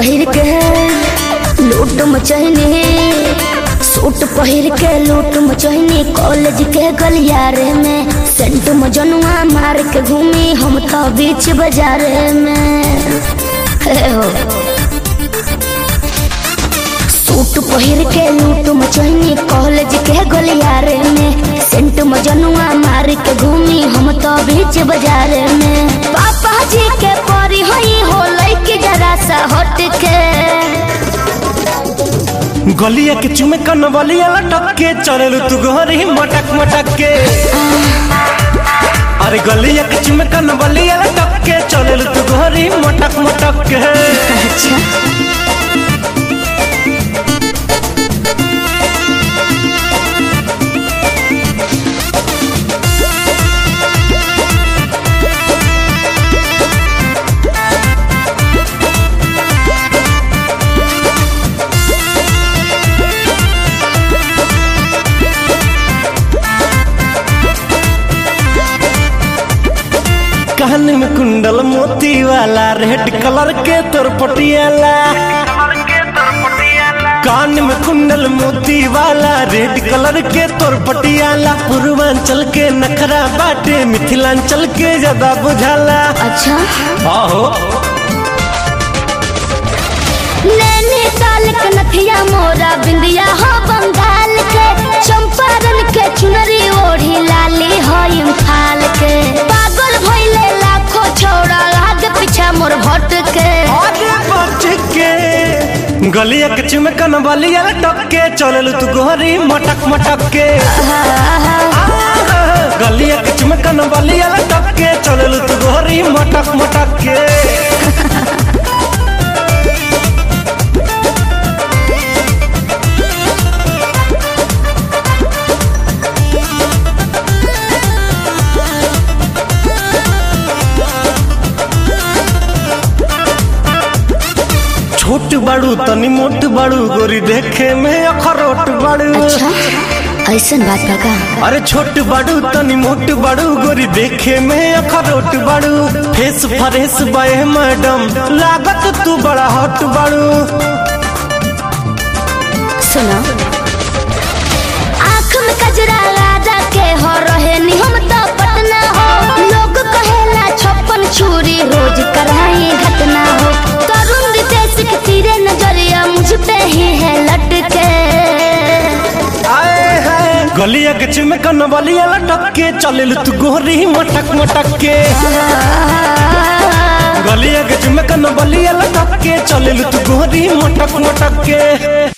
पहिर के लूट मचहनी, सूट पहिर के लूट मचहनी, कॉलेज के गलियारे में सेंट मजनुआ मार के घूमी हम तो बीच बाजार में। हो सूट पहिर के लूट मचहनी, कॉलेज के गलियारे में सेंट मजनुआ मार के घूमी हम तो बीच बाजार में। पापा जी के परी होई हो लइके जरा सा हट के, गलिया के चुमे कन बलिया लटक के चललू तू घरी मटक मटक के। अरे गलिया के चुमे कन बलिया लटक के चललू तू घरी मटक मटक के। अच्छा कान में कुंडल मोती वाला रेड कलर के तोर पटियाला, कान में कुंडल मोती वाला रेड कलर के तोर पटियाला। पूर्वांचल के नखरा बाटे मिथिलांचल के ज्यादा बुझाला। अच्छा आहो नैनीताल के नथिया मोरा बिंदिया हो बंगाल के, चंपारण के चुनरी ओढ़ी लाली हो इम्फाल के। पागल भइले लाखों छौड़ा आगे पीछे मोर भट के। आगे बच के गलिया के चुमे कन बलिया लटक के चललू तू गोरी मटक मटक के। गलिया के चुमे कन बलिया लटक के चललू तू गोरी मटक मटक के। छोट बड़ू तनी मोट बड़ू गोरी देखे में अखरोट बड़ू। अच्छा ऐसन बात का? अरे छोट बड़ू तनी मोट बड़ू गोरी देखे में अखरोट बड़ू। फेस फ्रेश बाए मैडम लागत तू बड़ा हॉट बड़ू। सुनो आँख में कजरा राजा के हो रहे नि हम तो पटना हो। लोग कहेला 56 छुरी रोज कराई घटना हो। तरुण रितेश के तीरे नजरिया मुझ पे ही है लटके। आए है गलिया के चुमे कन बलिया लटक के चललू तू गोरी मटक मटक के। गलिया के चुमे कन बलिया लटक के चललू तू गोरी मटक मटक के।